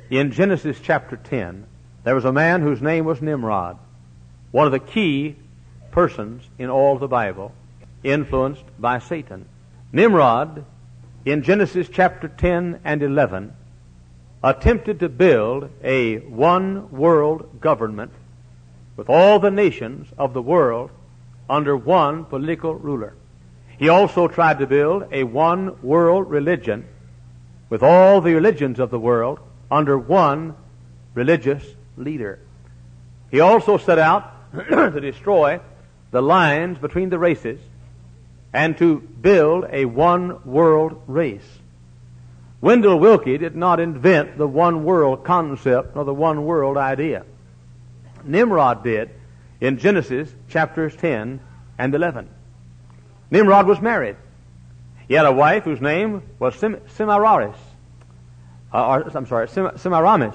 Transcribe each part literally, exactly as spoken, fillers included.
in Genesis chapter ten, there was a man whose name was Nimrod, one of the key persons in all of the Bible, influenced by Satan. Nimrod, in Genesis chapter ten and eleven, attempted to build a one-world government with all the nations of the world under one political ruler. He also tried to build a one-world religion with all the religions of the world under one religious leader. He also set out to destroy the lines between the races and to build a one-world race. Wendell Willkie did not invent the one-world concept or the one-world idea. Nimrod did in Genesis chapters ten and eleven. Nimrod was married. He had a wife whose name was Sim- Semiramis. Uh, or, I'm sorry, Sim- Semiramis.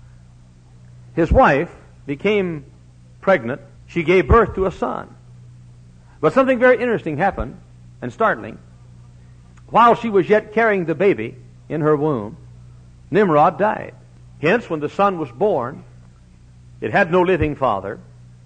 His wife became pregnant. She gave birth to a son. But something very interesting happened, and startling. While she was yet carrying the baby in her womb, Nimrod died. Hence, when the son was born, it had no living father.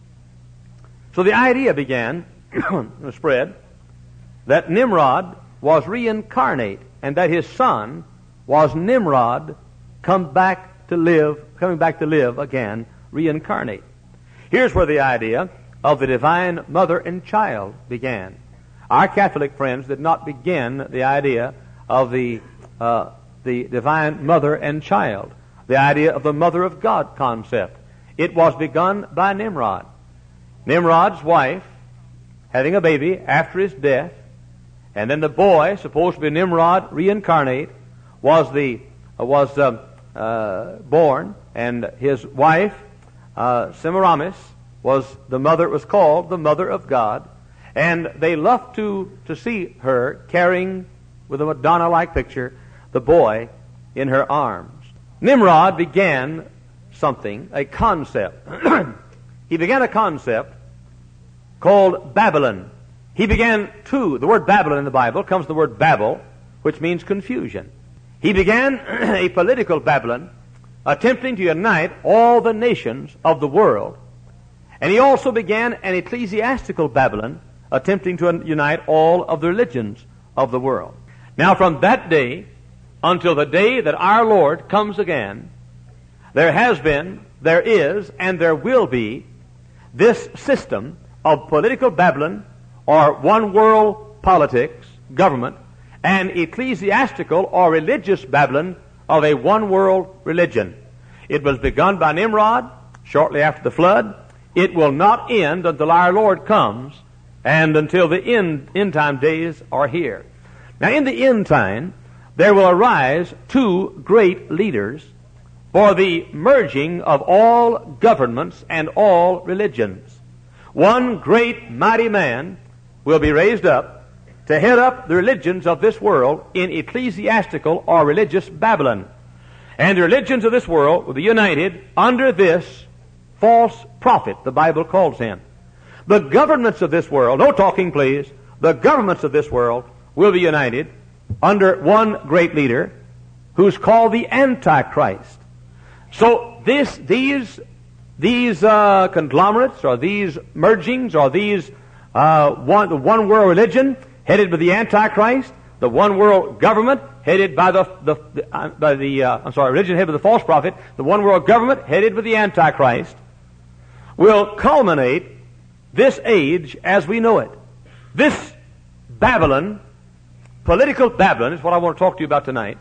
So the idea began to spread that Nimrod was reincarnate and that his son was Nimrod come back to live, coming back to live again, reincarnate. Here's where the idea of the divine mother and child began. Our Catholic friends did not begin the idea of the uh, the divine mother and child, the idea of the mother of God concept. It was begun by Nimrod. Nimrod's wife having a baby after his death, and then the boy, supposed to be Nimrod reincarnate, was the uh, was uh, uh, born, and his wife uh, Semiramis was the mother. Was called the mother of God, and they loved to to see her carrying, with a Madonna-like picture, the boy in her arms. Nimrod began something, a concept. He began a concept called Babylon. He began two. The word Babylon in the Bible comes from the word Babel, which means confusion. He began a political Babylon, attempting to unite all the nations of the world. And he also began an ecclesiastical Babylon, attempting to unite all of the religions of the world. Now, from that day until the day that our Lord comes again, there has been, there is, and there will be this system of political Babylon, or one world politics, government, and ecclesiastical or religious Babylon of a one world religion. It was begun by Nimrod shortly after the flood. It will not end until our Lord comes and until the end, end time days are here. Now, in the end time, there will arise two great leaders for the merging of all governments and all religions. One great mighty man will be raised up to head up the religions of this world in ecclesiastical or religious Babylon. And the religions of this world will be united under this false prophet, the Bible calls him. The governments of this world, no talking please, the governments of this world will be united under one great leader who's called the Antichrist. So this, these, these uh, conglomerates or these mergings or these uh, one, the one world religion headed by the Antichrist, the one world government headed by the, the, the uh, by the uh, I'm sorry, religion headed by the false prophet, the one world government headed by the Antichrist, will culminate this age as we know it. This Babylon, political Babylon, is what I want to talk to you about tonight,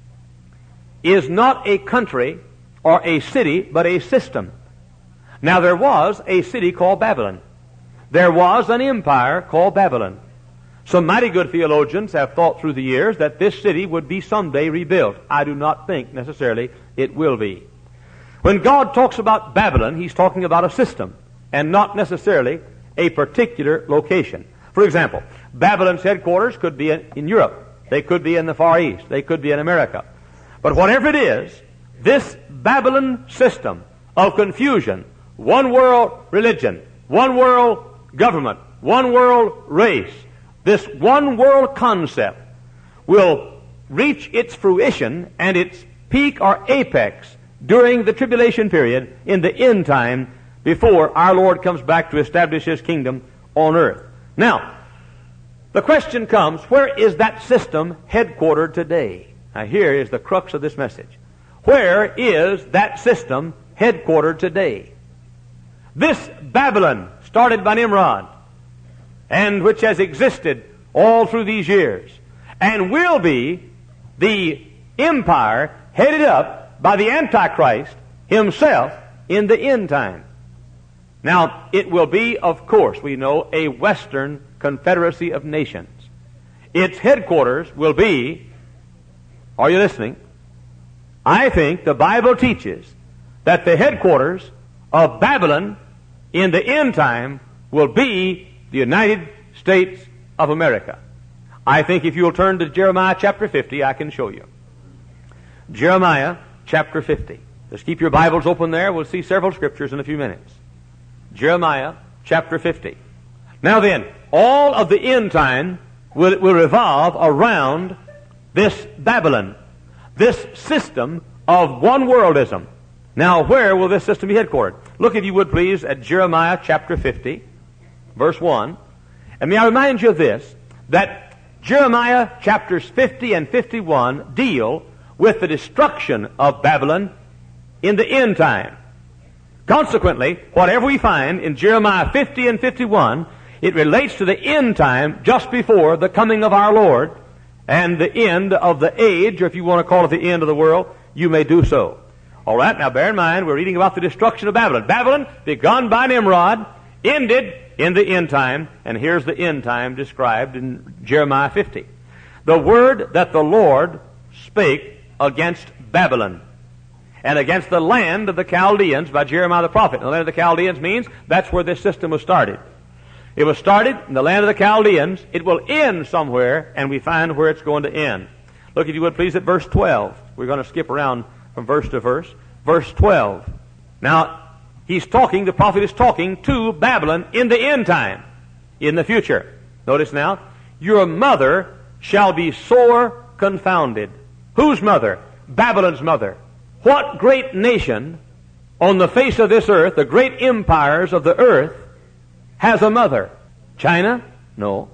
is not a country or a city, but a system. Now, there was a city called Babylon. There was an empire called Babylon. Some mighty good theologians have thought through the years that this city would be someday rebuilt. I do not think necessarily it will be. When God talks about Babylon, He's talking about a system and not necessarily a particular location. For example, Babylon's headquarters could be in, in Europe. They could be in the Far East. They could be in America. But whatever it is, this Babylon system of confusion, one world religion, one world government, one world race, this one world concept will reach its fruition and its peak or apex during the tribulation period in the end time before our Lord comes back to establish His kingdom on earth. Now, the question comes, where is that system headquartered today? Now, here is the crux of this message. Where is that system headquartered today? This Babylon, started by Nimrod, and which has existed all through these years, and will be the empire headed up by the Antichrist himself in the end time. Now, it will be, of course, we know, a Western confederacy of nations. Its headquarters will be, are you listening? I think the Bible teaches that the headquarters of Babylon in the end time will be the United States of America. I think if you'll turn to Jeremiah chapter fifty, I can show you. Jeremiah chapter fifty. Just keep your Bibles open there. We'll see several scriptures in a few minutes. Jeremiah chapter fifty. Now then, all of the end time will, will revolve around this Babylon, this system of one-worldism. Now, where will this system be headquartered? Look, if you would please, at Jeremiah chapter fifty, verse one. And may I remind you of this, that Jeremiah chapters fifty and fifty-one deal with the destruction of Babylon in the end time. Consequently, whatever we find in Jeremiah fifty and fifty-one, it relates to the end time just before the coming of our Lord and the end of the age, or if you want to call it the end of the world, you may do so. All right, now bear in mind, we're reading about the destruction of Babylon. Babylon, begun by Nimrod, ended in the end time, and here's the end time described in Jeremiah fifty. The word that the Lord spake against Babylon and against the land of the Chaldeans by Jeremiah the prophet. And the land of the Chaldeans means that's where this system was started. It was started in the land of the Chaldeans. It will end somewhere, and we find where it's going to end. Look, if you would please, at verse twelve. We're going to skip around from verse to verse. Verse twelve. Now, he's talking, the prophet is talking to Babylon in the end time, in the future. Notice now, your mother shall be sore confounded. Whose mother? Babylon's mother. What great nation on the face of this earth, the great empires of the earth, has a mother? China? No.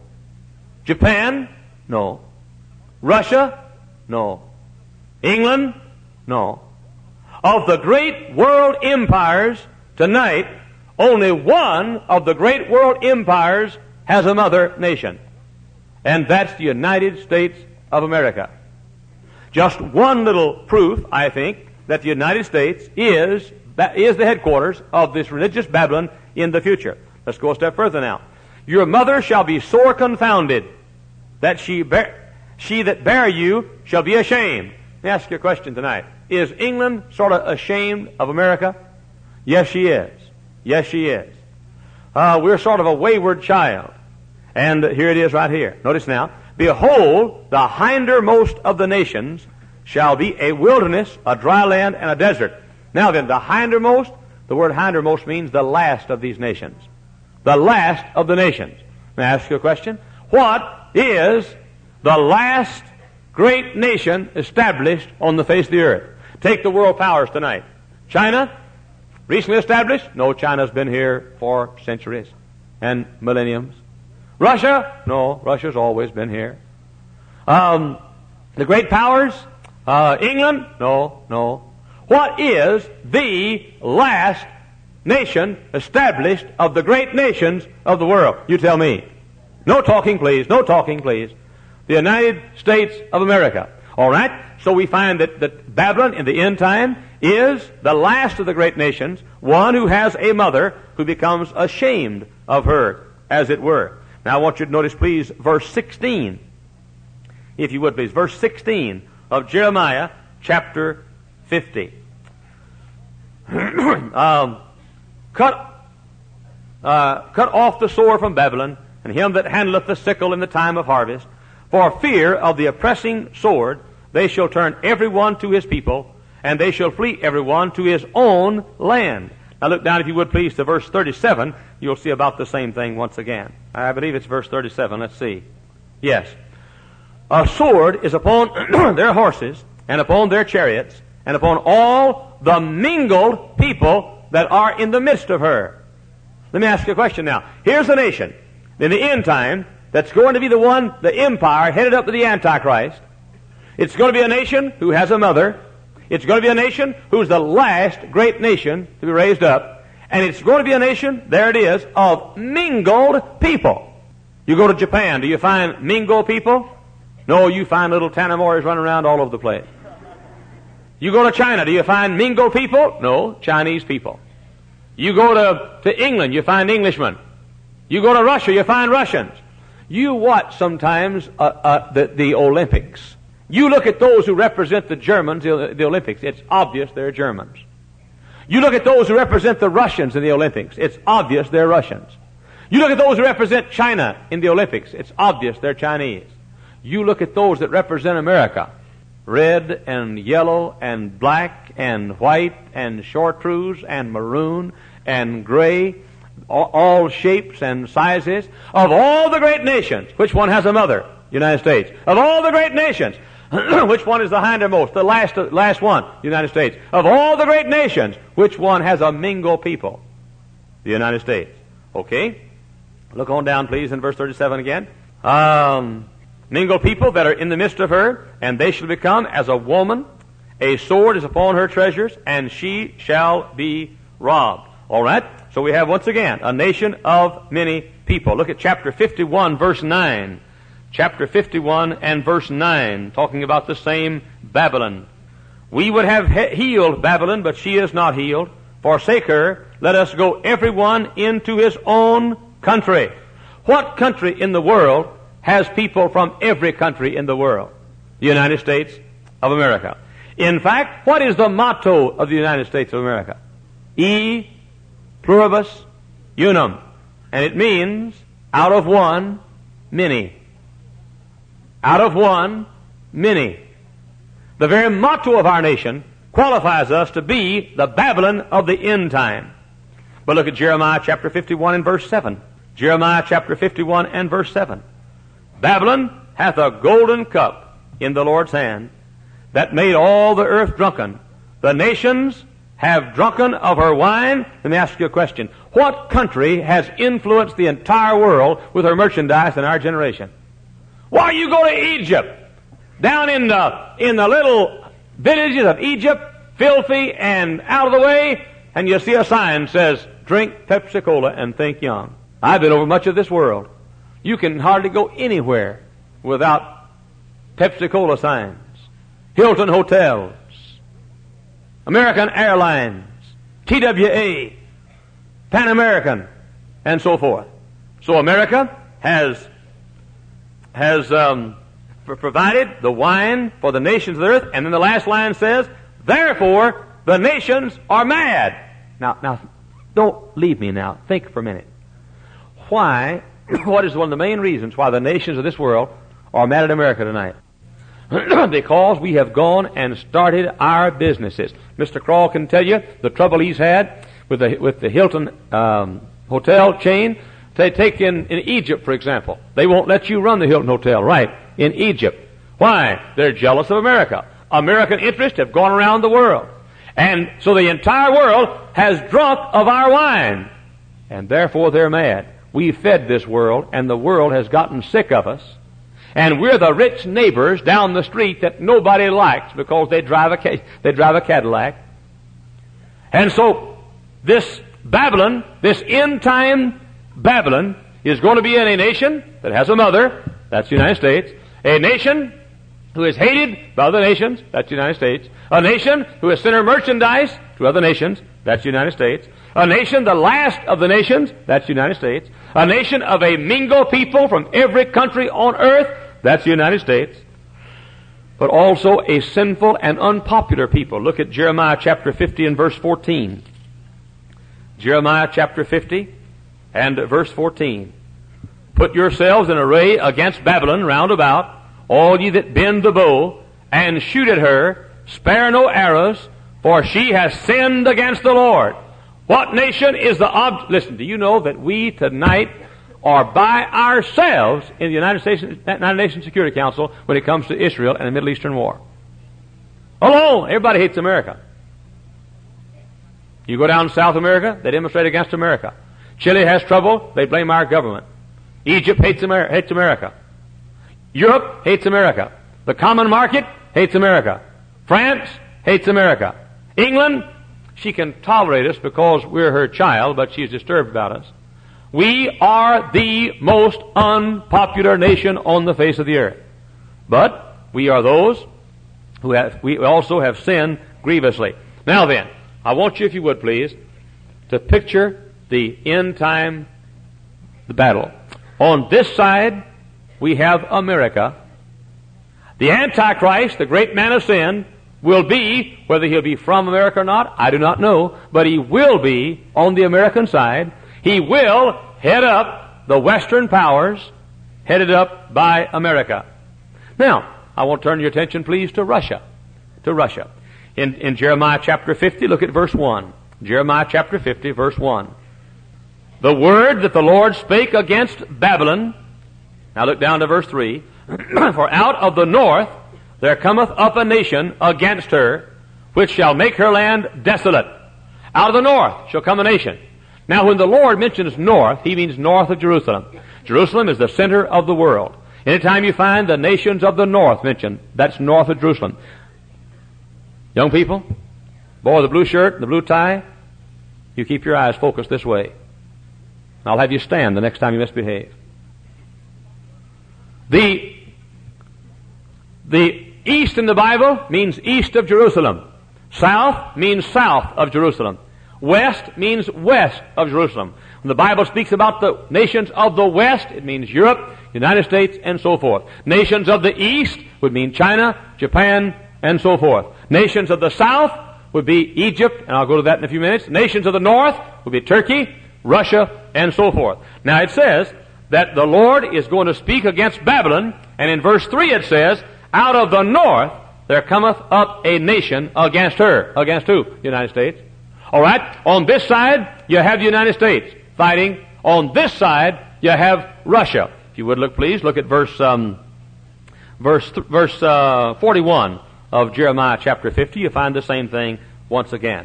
Japan? No. Russia? No. England? No. Of the great world empires tonight, only one of the great world empires has a mother nation, and that's the United States of America. Just one little proof, I think, that the United States is, is the headquarters of this religious Babylon in the future. Let's go a step further now. Your mother shall be sore confounded, that she bear, she that bare you shall be ashamed. Let me ask you a question tonight. Is England sort of ashamed of America? Yes, she is. Yes, she is. Uh, we're sort of a wayward child. And here it is right here. Notice now. Behold, the hindermost of the nations shall be a wilderness, a dry land, and a desert. Now then, the hindermost, the word hindermost means the last of these nations. The last of the nations. May I ask you a question? What is the last great nation established on the face of the earth? Take the world powers tonight. China, recently established? No, China's been here for centuries and millenniums. Russia? No, Russia's always been here. Um, the great powers? Uh, England? No, no. What is the last nation established of the great nations of the world? You tell me. No talking, please. No talking, please. The United States of America. All right? So we find that, that Babylon in the end time is the last of the great nations, one who has a mother who becomes ashamed of her, as it were. Now I want you to notice, please, verse sixteen. If you would, please. Verse sixteen of Jeremiah chapter fifty. um, cut, uh, cut off the sword from Babylon, and him that handleth the sickle in the time of harvest. For fear of the oppressing sword, they shall turn every one to his people, and they shall flee every one to his own land. Now look down, if you would please, to verse thirty-seven. You'll see about the same thing once again. I believe it's verse thirty-seven. Let's see. Yes. A sword is upon their horses, and upon their chariots, and upon all the mingled people that are in the midst of her. Let me ask you a question now. Here's a nation in the end time that's going to be the one, the empire headed up to the Antichrist. It's going to be a nation who has a mother. It's going to be a nation who's the last great nation to be raised up. And it's going to be a nation, there it is, of mingled people. You go to Japan, do you find mingled people? No, you find little Tanamores running around all over the place. You go to China, do you find mingled people? No, Chinese people. You go to, to England, you find Englishmen. You go to Russia, you find Russians. You watch sometimes uh, uh, the, the Olympics. You look at those who represent the Germans, the, the Olympics, it's obvious they're Germans. You look at those who represent the Russians in the Olympics, it's obvious they're Russians. You look at those who represent China in the Olympics, it's obvious they're Chinese. You look at those that represent America, red and yellow and black and white and chartreuse and maroon and gray, all, all shapes and sizes. Of all the great nations, which one has a mother? United States. Of all the great nations, which one is the hindermost, the last, last one? United States. Of all the great nations, which one has a mingled people? The United States. Okay? Look on down, please, in verse thirty-seven again. Um, mingled people that are in the midst of her, and they shall become as a woman. A sword is upon her treasures, and she shall be robbed. All right? So we have, once again, a nation of many people. Look at chapter fifty-one, verse nine. Chapter fifty-one and verse nine, talking about the same Babylon. We would have he- healed Babylon, but she is not healed. Forsake her, let us go everyone into his own country. What country in the world has people from every country in the world? The United States of America. In fact, what is the motto of the United States of America? E pluribus unum. And it means, out of one, many. Out of one, many. The very motto of our nation qualifies us to be the Babylon of the end time. But look at Jeremiah chapter fifty-one and verse seven. Jeremiah chapter fifty-one and verse seven. Babylon hath a golden cup in the Lord's hand that made all the earth drunken. The nations have drunken of her wine. Let me ask you a question. What country has influenced the entire world with her merchandise in our generation? Why, you go to Egypt, down in the, in the little villages of Egypt, filthy and out of the way, and you see a sign that says, drink Pepsi-Cola and think young. I've been over much of this world. You can hardly go anywhere without Pepsi-Cola signs, Hilton hotels, American Airlines, T W A, Pan American, and so forth. So America has has um, provided the wine for the nations of the earth, and then the last line says, therefore the nations are mad. Now, now, don't leave me now. Think for a minute. Why, what is one of the main reasons why the nations of this world are mad at America tonight? Because we have gone and started our businesses. Mister Kroll can tell you the trouble he's had with the, with the Hilton um, hotel chain. They take in, in Egypt, for example. They won't let you run the Hilton Hotel, right, in Egypt. Why? They're jealous of America. American interests have gone around the world. And so the entire world has drunk of our wine. And therefore they're mad. We fed this world, and the world has gotten sick of us. And we're the rich neighbors down the street that nobody likes because they drive a, they drive a Cadillac. And so this Babylon, this end-time Babylon, is going to be in a nation that has a mother, that's the United States, a nation who is hated by other nations, that's the United States, a nation who has sent her merchandise to other nations, that's the United States, a nation, the last of the nations, that's the United States, a nation of a mingled people from every country on earth, that's the United States, but also a sinful and unpopular people. Look at Jeremiah chapter fifty and verse fourteen. Jeremiah chapter fifty and verse fourteen. Put yourselves in array against Babylon round about, all ye that bend the bow, and shoot at her, spare no arrows, for she has sinned against the Lord. What nation is the object? Listen, do you know that we tonight are by ourselves in the United States, United Nations Security Council when it comes to Israel and the Middle Eastern War? Alone. Everybody hates America. You go down to South America, they demonstrate against America. Chile has trouble, they blame our government. Egypt hates, Amer- hates America. Europe hates America. The common market hates America. France hates America. England, she can tolerate us because we're her child, but she's disturbed about us. We are the most unpopular nation on the face of the earth. But we are those who have, we also have sinned grievously. Now then, I want you, if you would please, to picture the end time, the battle. On this side, we have America. The Antichrist, the great man of sin, will be, whether he'll be from America or not, I do not know, but he will be on the American side. He will head up the Western powers, headed up by America. Now, I want to turn your attention, please, to Russia. To Russia. In, in Jeremiah chapter fifty, look at verse one. Jeremiah chapter fifty, verse one. The word that the Lord spake against Babylon. Now look down to verse three. For out of the north there cometh up a nation against her, which shall make her land desolate. Out of the north shall come a nation. Now when the Lord mentions north, he means north of Jerusalem. Jerusalem is the center of the world. Anytime you find the nations of the north mentioned, that's north of Jerusalem. Young people, boy, the blue shirt, the blue tie, you keep your eyes focused this way. I'll have you stand the next time you misbehave. The, the east in the Bible means east of Jerusalem. South means south of Jerusalem. West means west of Jerusalem. When the Bible speaks about the nations of the west, it means Europe, United States, and so forth. Nations of the east would mean China, Japan, and so forth. Nations of the south would be Egypt, and I'll go to that in a few minutes. Nations of the north would be Turkey, Russia, and so forth. Now it says that the Lord is going to speak against Babylon, and in verse three it says, out of the north there cometh up a nation against her. Against who? United States. All right. On this side, you have the United States fighting. On this side, you have Russia. If you would look, please, look at verse um, verse th- verse uh, forty-one of Jeremiah chapter fifty. You find the same thing once again.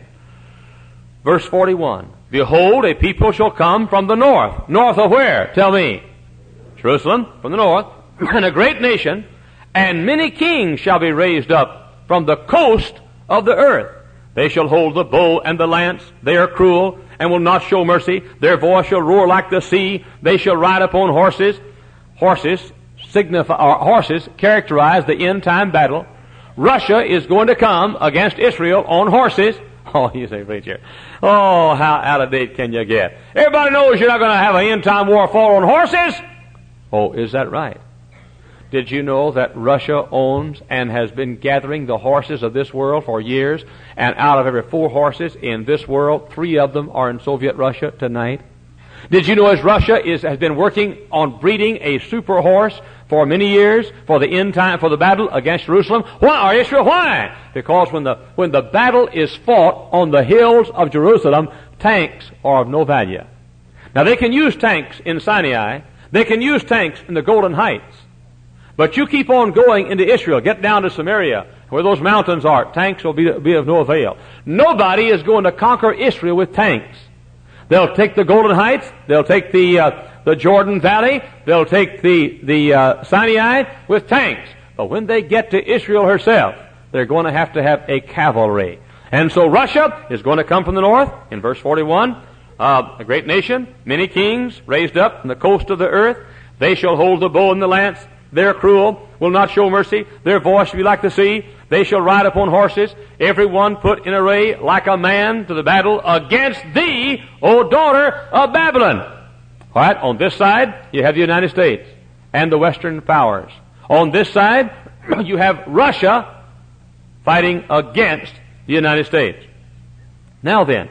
Verse forty-one. Behold, a people shall come from the north. North of where? Tell me. Jerusalem, from the north, and a great nation, and many kings shall be raised up from the coast of the earth. They shall hold the bow and the lance. They are cruel and will not show mercy. Their voice shall roar like the sea. They shall ride upon horses. Horses signify, or horses characterize the end time battle. Russia is going to come against Israel on horses. Oh, you say, preacher, oh, how out of date can you get? Everybody knows you're not going to have an end time war fought on horses. Oh, is that right? Did you know that Russia owns and has been gathering the horses of this world for years? And out of every four horses in this world, three of them are in Soviet Russia tonight. Did you know as Russia is, has been working on breeding a super horse for many years for the end time, for the battle against Jerusalem? Why, or Israel? Why? Because when the, when the battle is fought on the hills of Jerusalem, tanks are of no value. Now they can use tanks in Sinai. They can use tanks in the Golden Heights. But you keep on going into Israel, get down to Samaria, where those mountains are. Tanks will be, be of no avail. Nobody is going to conquer Israel with tanks. They'll take the Golden Heights, they'll take the uh, the Jordan Valley, they'll take the the uh, Sinai with tanks. But when they get to Israel herself, they're going to have to have a cavalry. And so Russia is going to come from the north, in verse forty-one, uh, a great nation, many kings raised up from the coast of the earth. They shall hold the bow and the lance. They're cruel, will not show mercy. Their voice shall be like the sea. They shall ride upon horses, every one put in array like a man to the battle against thee, O daughter of Babylon. All right, on this side, you have the United States and the Western powers. On this side, you have Russia fighting against the United States. Now then,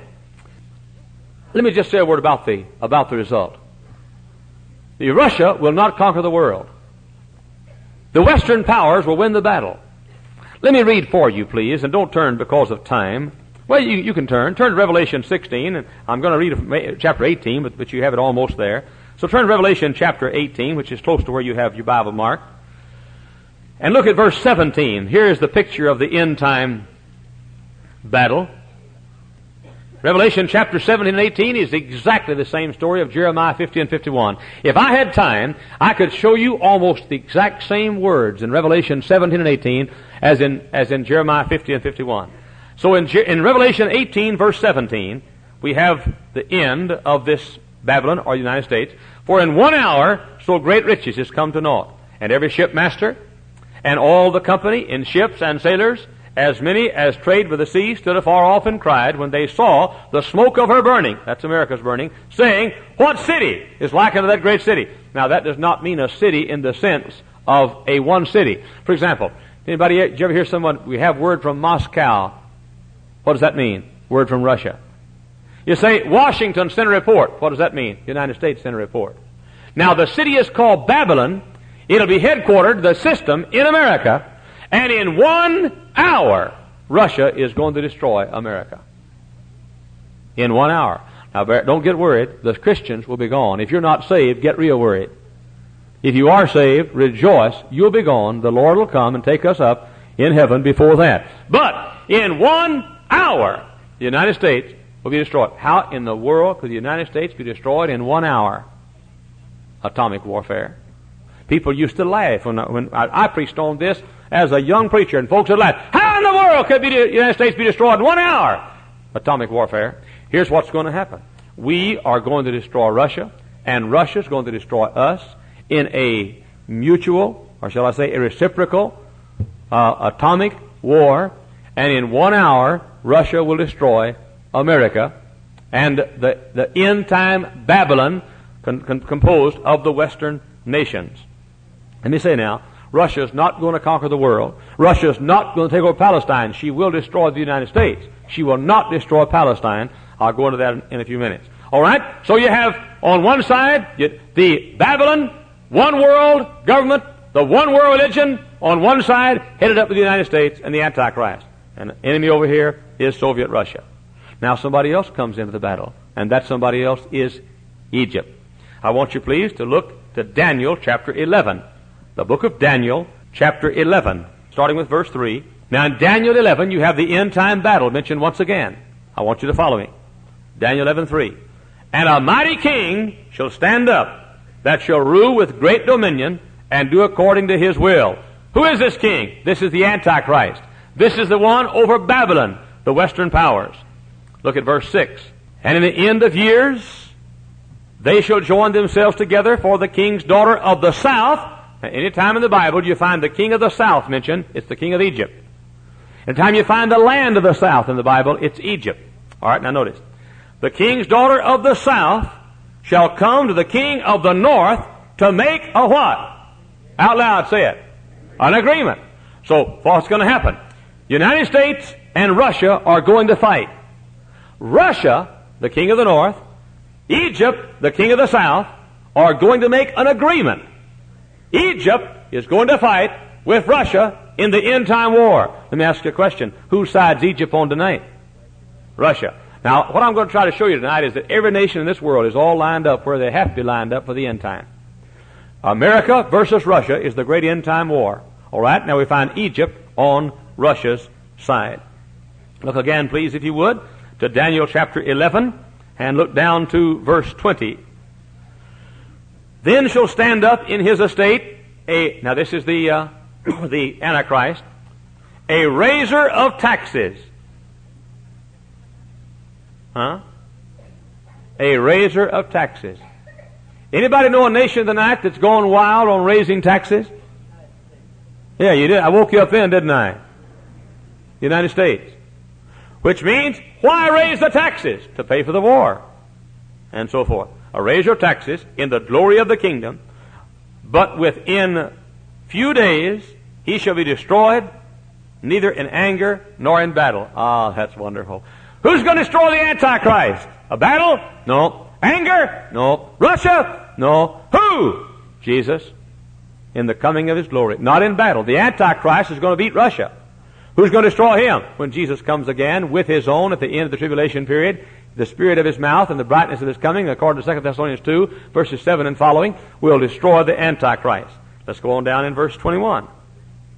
let me just say a word about the, about the result. The Russia will not conquer the world. The Western powers will win the battle. Let me read for you, please, and don't turn because of time. Well, you, you can turn. Turn to Revelation sixteen, and I'm going to read from chapter eighteen, but, but you have it almost there. So turn to Revelation chapter eighteen, which is close to where you have your Bible marked. And look at verse seventeen. Here is the picture of the end time battle. Revelation chapter seventeen and eighteen is exactly the same story of Jeremiah fifty and fifty-one. If I had time, I could show you almost the exact same words in Revelation seventeen and eighteen as in, as in Jeremiah fifty and fifty-one. So in, in Revelation eighteen verse seventeen, we have the end of this Babylon, or United States. For in one hour so great riches is come to naught, and every shipmaster and all the company in ships and sailors, as many as trade with the sea, stood afar off and cried when they saw the smoke of her burning, that's America's burning, saying, what city is like unto that great city? Now that does not mean a city in the sense of a one city. For example, anybody, did you ever hear someone, we have word from Moscow. What does that mean? Word from Russia. You say, Washington sent a report. What does that mean? United States sent a report. Now the city is called Babylon. It'll be headquartered, the system, in America. And in one hour, Russia is going to destroy America. In one hour. Now, don't get worried. The Christians will be gone. If you're not saved, get real worried. If you are saved, rejoice. You'll be gone. The Lord will come and take us up in heaven before that. But in one hour, the United States will be destroyed. How in the world could the United States be destroyed in one hour? Atomic warfare. People used to laugh when I, when I, I preached on this as a young preacher, and folks would laugh. How in the world could the United States be destroyed in one hour? Atomic warfare. Here's what's going to happen. We are going to destroy Russia, and Russia's going to destroy us in a mutual, or shall I say, a reciprocal uh, atomic war, and in one hour, Russia will destroy America, and the, the end-time Babylon con, con, composed of the Western nations. Let me say now, Russia is not going to conquer the world. Russia is not going to take over Palestine. She will destroy the United States. She will not destroy Palestine. I'll go into that in, in a few minutes. All right? So you have on one side you, the Babylon, one world government, the one world religion on one side, headed up with the United States and the Antichrist. And the enemy over here is Soviet Russia. Now somebody else comes into the battle, and that somebody else is Egypt. I want you please to look to Daniel chapter eleven. The book of Daniel chapter eleven, starting with verse three. Now in Daniel eleven you have the end time battle mentioned once again. I want you to follow me. Daniel eleven three. And a mighty king shall stand up, that shall rule with great dominion, and do according to his will. Who is this king? This is the Antichrist. This is the one over Babylon, the Western powers. Look at verse six. And in the end of years, they shall join themselves together for the king's daughter of the south. Any time in the Bible you find the king of the south mentioned, it's the king of Egypt. Anytime you find the land of the south in the Bible, it's Egypt. All right, now notice. The king's daughter of the south shall come to the king of the north to make a what? Out loud, say it. An agreement. So, what's going to happen? United States and Russia are going to fight. Russia, the king of the north, Egypt, the king of the south, are going to make an agreement. Egypt is going to fight with Russia in the end time war. Let me ask you a question. Whose side's Egypt on tonight? Russia. Now, what I'm going to try to show you tonight is that every nation in this world is all lined up where they have to be lined up for the end time. America versus Russia is the great end time war. All right, now we find Egypt on Russia's side. Look again, please, if you would, to Daniel chapter eleven, and look down to verse twenty. Then shall stand up in his estate a, now this is the, uh, the Antichrist, a raiser of taxes. Huh? A raiser of taxes. Anybody know a nation tonight that's going wild on raising taxes? Yeah, you did. I woke you up then, didn't I? United States. Which means, why raise the taxes? To pay for the war. And so forth. A raiser of taxes in the glory of the kingdom, but within few days he shall be destroyed, neither in anger nor in battle. Ah, that's wonderful. Who's going to destroy the Antichrist? A battle? No. Anger? No. Russia? No. Who? Jesus. In the coming of his glory. Not in battle. The Antichrist is going to beat Russia. Who's going to destroy him? When Jesus comes again with his own at the end of the tribulation period, the spirit of his mouth and the brightness of his coming, according to Second Thessalonians two, verses seven and following, will destroy the Antichrist. Let's go on down in verse twenty-one.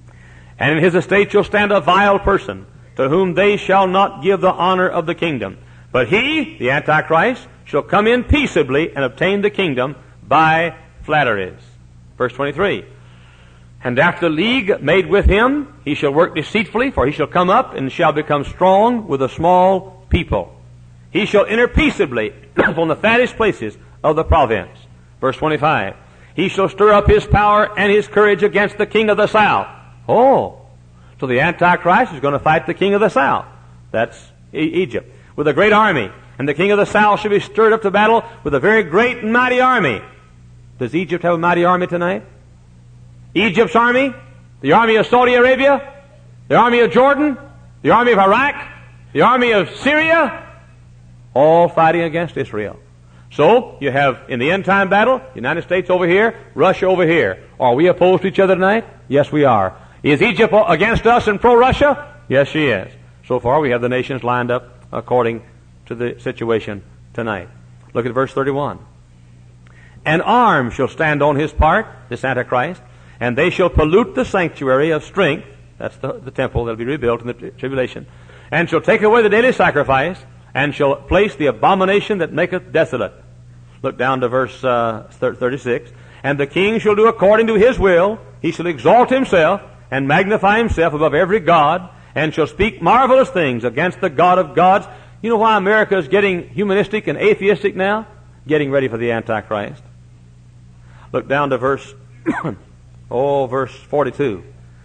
And in his estate shall stand a vile person, to whom they shall not give the honor of the kingdom. But he, the Antichrist, shall come in peaceably and obtain the kingdom by flatteries. Verse twenty-three. And after the league made with him, he shall work deceitfully, for he shall come up and shall become strong with a small people. He shall enter peaceably upon the fattest places of the province. Verse twenty-five. He shall stir up his power and his courage against the king of the south. Oh, so the Antichrist is going to fight the king of the south. That's e- Egypt, with a great army. And the king of the south shall be stirred up to battle with a very great and mighty army. Does Egypt have a mighty army tonight? Egypt's army, the army of Saudi Arabia, the army of Jordan, the army of Iraq, the army of Syria, all fighting against Israel. So, you have in the end-time battle, United States over here, Russia over here. Are we opposed to each other tonight? Yes, we are. Is Egypt against us and pro-Russia? Yes, she is. So far, we have the nations lined up according to the situation tonight. Look at verse thirty-one. An arm shall stand on his part, this Antichrist, and they shall pollute the sanctuary of strength, that's the, the temple that will be rebuilt in the tri- tribulation, and shall take away the daily sacrifice, and shall place the abomination that maketh desolate. Look down to verse uh, thirty-six. And the king shall do according to his will. He shall exalt himself and magnify himself above every god, and shall speak marvelous things against the God of gods. You know why America is getting humanistic and atheistic now? Getting ready for the Antichrist. Look down to verse, oh, verse forty-two.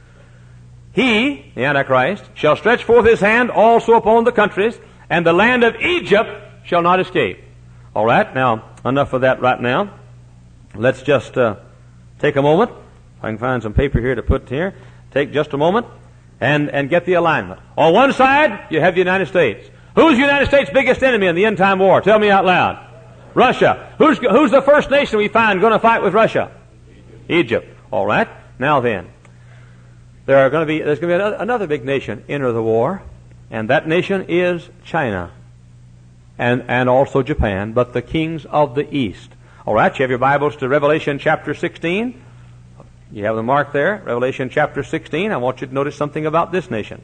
He, the Antichrist, shall stretch forth his hand also upon the countries, and the land of Egypt shall not escape. All right, now, enough of that right now. Let's just uh, take a moment. If I can find some paper here to put here. Take just a moment and, and get the alignment. On one side, you have the United States. Who's the United States' biggest enemy in the end-time war? Tell me out loud. Russia. Who's, who's the first nation we find going to fight with Russia? Egypt. All right. Now then, there are going to be, there's going to be another, another big nation enter the war, and that nation is China, and and also Japan, but the kings of the East. All right. You have your Bibles to Revelation chapter sixteen. You have the mark there, Revelation chapter sixteen. I want you to notice something about this nation.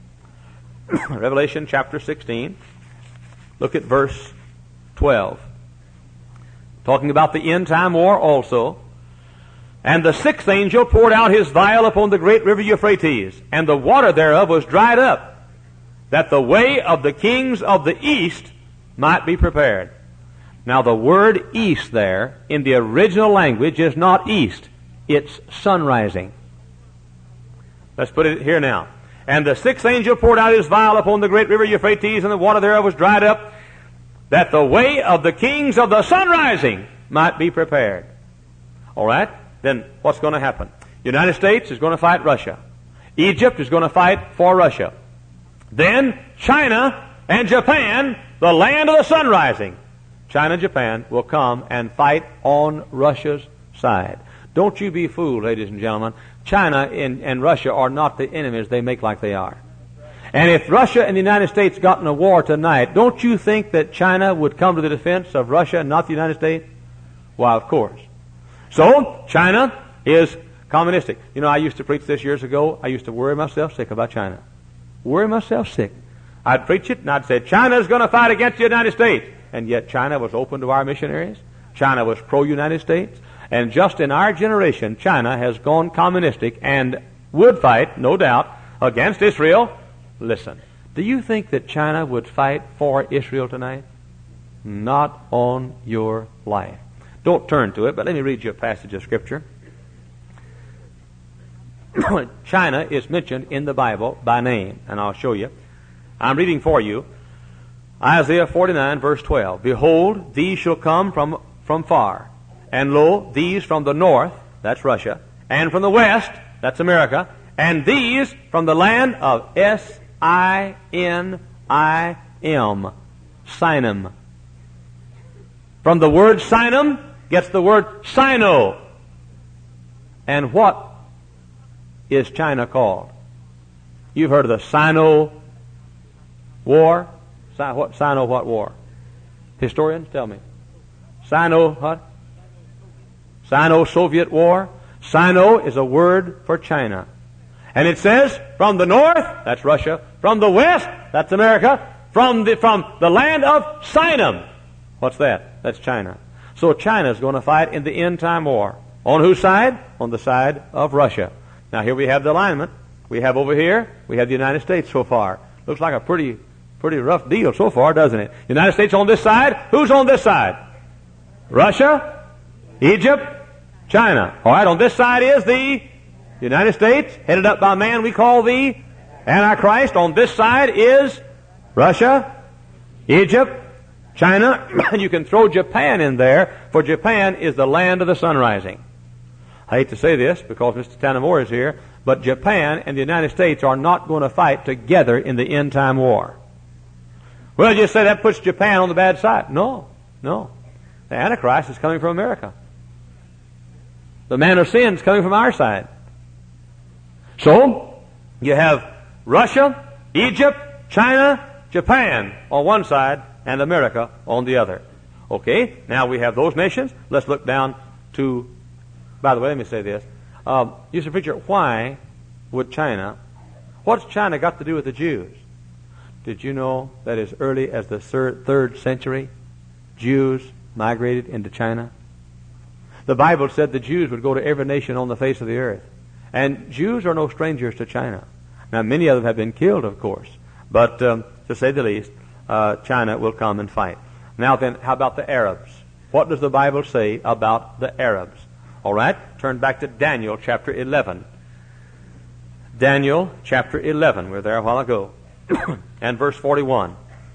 Revelation chapter sixteen. Look at verse twelve. Talking about the end-time war also. And the sixth angel poured out his vial upon the great river Euphrates, and the water thereof was dried up, that the way of the kings of the east might be prepared. Now the word east there, in the original language, is not east. It's sun rising. Let's put it here now. And the sixth angel poured out his vial upon the great river Euphrates, and the water thereof was dried up, that the way of the kings of the sun rising might be prepared. All right? Then what's going to happen? United States is going to fight Russia. Egypt is going to fight for Russia. Then China and Japan, the land of the sun rising, China and Japan will come and fight on Russia's side. Don't you be fooled, ladies and gentlemen. China and, and Russia are not the enemies they make like they are. And if Russia and the United States got in a war tonight, don't you think that China would come to the defense of Russia and not the United States? Why, of course. So, China is communistic. You know, I used to preach this years ago. I used to worry myself sick about China. Worry myself sick. I'd preach it and I'd say, China's going to fight against the United States. And yet China was open to our missionaries. China was pro-United States. And just in our generation, China has gone communistic and would fight, no doubt, against Israel. Listen, do you think that China would fight for Israel tonight? Not on your life. Don't turn to it, but let me read you a passage of Scripture. China is mentioned in the Bible by name, and I'll show you. I'm reading for you Isaiah forty-nine, verse twelve. Behold, these shall come from, from far, and lo, these from the north, that's Russia, and from the west, that's America, and these from the land of S I N I M, Sinem. From the word Sinem gets the word Sino. And what is China called? You've heard of the Sino War? Si- what, Sino what war? Historians, tell me. Sino what? Sino-Soviet War. Sino is a word for China. And it says, from the north, that's Russia. From the west, that's America. From the, from the land of Sinam. What's that? That's China. So China's going to fight in the end time war. On whose side? On the side of Russia. Now here we have the alignment. We have over here, we have the United States so far. Looks like a pretty, pretty rough deal so far, doesn't it? United States on this side. Who's on this side? Russia, Egypt, China. All right, on this side is the United States, headed up by a man we call the Antichrist. On this side is Russia, Egypt, China, and you can throw Japan in there, for Japan is the land of the sun rising. I hate to say this because Mister Tanamore is here, but Japan and the United States are not going to fight together in the end time war. Well, you say that puts Japan on the bad side. No, no. The Antichrist is coming from America. The man of sin is coming from our side. So, you have Russia, Egypt, China, Japan on one side, and America on the other. Okay, now we have those nations. Let's look down to, by the way, let me say this. Um, you said, preacher, why would China, what's China got to do with the Jews? Did you know that as early as the third, third century, Jews migrated into China? The Bible said the Jews would go to every nation on the face of the earth. And Jews are no strangers to China. Now, many of them have been killed, of course. But, um, to say the least, uh, China will come and fight. Now then, how about the Arabs? What does the Bible say about the Arabs? All right, turn back to Daniel chapter eleven. Daniel chapter eleven. We were there a while ago. And verse forty-one.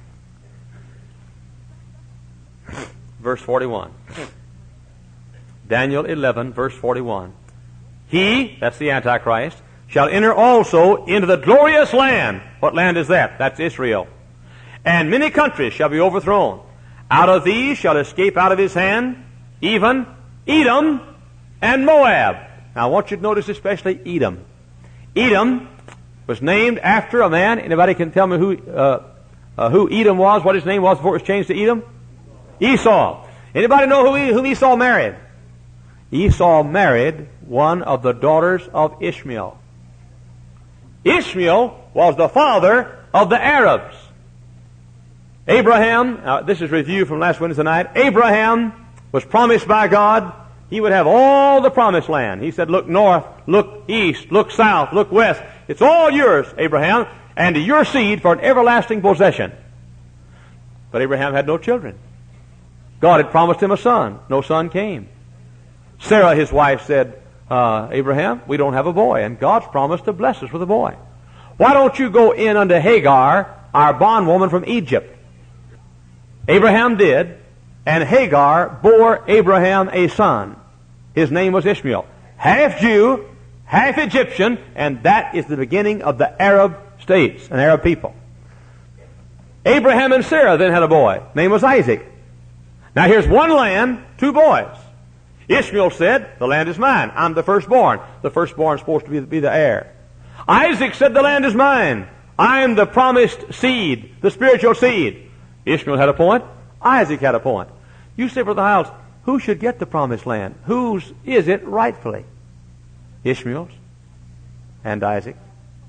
Verse forty-one. Daniel eleven, verse forty-one. He, that's the Antichrist, shall enter also into the glorious land. What land is that? That's Israel. And many countries shall be overthrown. Out of these shall escape out of his hand, even Edom and Moab. Now I want you to notice especially Edom. Edom was named after a man. Anybody can tell me who uh, uh, who Edom was, what his name was before it was changed to Edom? Esau. Anybody know who, he, who Esau married? Esau married one of the daughters of Ishmael. Ishmael was the father of the Arabs. Abraham, uh, this is review from last Wednesday night. Abraham was promised by God he would have all the promised land. He said, look north, look east, look south, look west. It's all yours, Abraham, and to your seed for an everlasting possession. But Abraham had no children. God had promised him a son. No son came. Sarah, his wife, said, uh, Abraham, we don't have a boy, and God's promised to bless us with a boy. Why don't you go in unto Hagar, our bondwoman from Egypt? Abraham did, and Hagar bore Abraham a son. His name was Ishmael. Half Jew, half Egyptian, and that is the beginning of the Arab states, an Arab people. Abraham and Sarah then had a boy. Name was Isaac. Now here's one land, two boys. Ishmael said, the land is mine. I'm the firstborn. The firstborn is supposed to be, be the heir. Isaac said, the land is mine. I am the promised seed, the spiritual seed. Ishmael had a point. Isaac had a point. You say, Brother Hiles, who should get the promised land? Whose is it rightfully? Ishmael's and Isaac.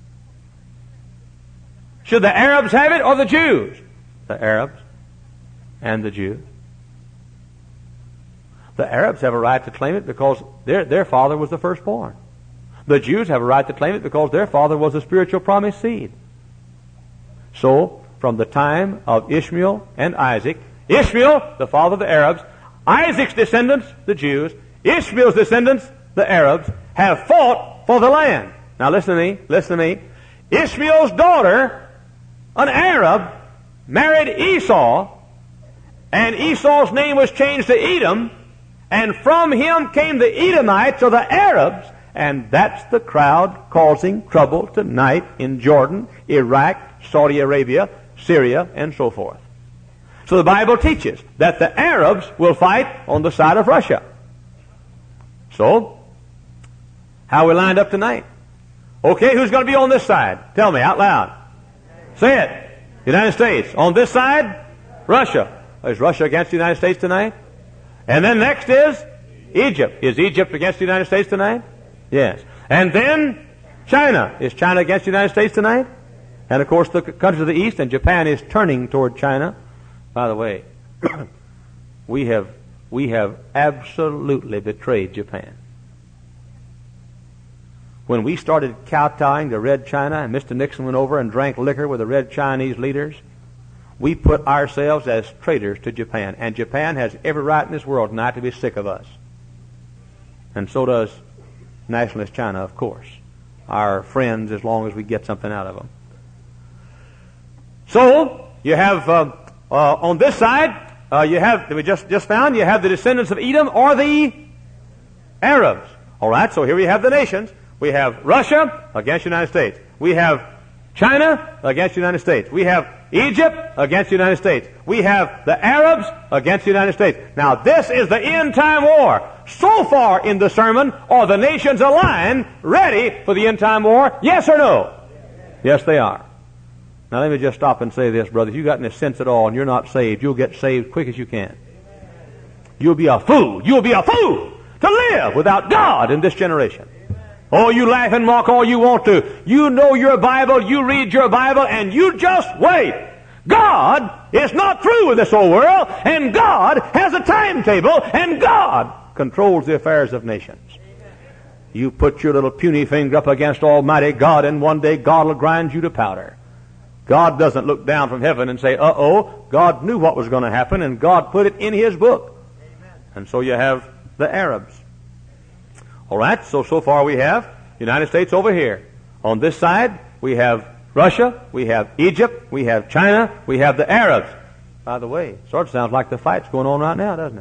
Should the Arabs have it or the Jews? The Arabs and the Jews. The Arabs have a right to claim it because their, their father was the firstborn. The Jews have a right to claim it because their father was the spiritual promised seed. So, from the time of Ishmael and Isaac, Ishmael, the father of the Arabs, Isaac's descendants, the Jews, Ishmael's descendants, the Arabs, have fought for the land. Now listen to me, listen to me. Ishmael's daughter, an Arab, married Esau, and Esau's name was changed to Edom, and from him came the Edomites or the Arabs, and that's the crowd causing trouble tonight in Jordan, Iraq, Saudi Arabia, Syria, and so forth. So the Bible teaches that the Arabs will fight on the side of Russia. So, how are we lined up tonight? Okay, who's going to be on this side? Tell me out loud. Say it. United States. On this side, Russia. Is Russia against the United States tonight? And then next is Egypt. Is Egypt against the United States tonight? Yes. And then China. Is China against the United States tonight? And of course the countries of the East, and Japan is turning toward China. By the way, we have we have absolutely betrayed Japan. When we started kowtowing to Red China and Mister Nixon went over and drank liquor with the Red Chinese leaders, we put ourselves as traitors to Japan. And Japan has every right in this world not to be sick of us. And so does Nationalist China, of course. Our friends, as long as we get something out of them. So, you have, uh, uh, on this side, uh, you have, that we just, just found, you have the descendants of Edom or the Arabs. All right, so here we have the nations. We have Russia against the United States. We have China against the United States. We have Egypt against the United States. We have the Arabs against the United States. Now, this is the end-time war. So far in the sermon, are the nations aligned, ready for the end-time war? Yes or no? Yes, they are. Now, let me just stop and say this, brother. If you've got any sense at all and you're not saved, you'll get saved quick as you can. You'll be a fool. You'll be a fool to live without God in this generation. Oh, you laugh and mock all you want to. You know your Bible, you read your Bible, and you just wait. God is not through with this old world, and God has a timetable, and God controls the affairs of nations. You put your little puny finger up against Almighty God, and one day God will grind you to powder. God doesn't look down from heaven and say, uh-oh. God knew what was going to happen, and God put it in His book. And so you have the Arabs. All right, so, so far we have United States over here. On this side, we have Russia, we have Egypt, we have China, we have the Arabs. By the way, sort of sounds like the fight's going on right now, doesn't it?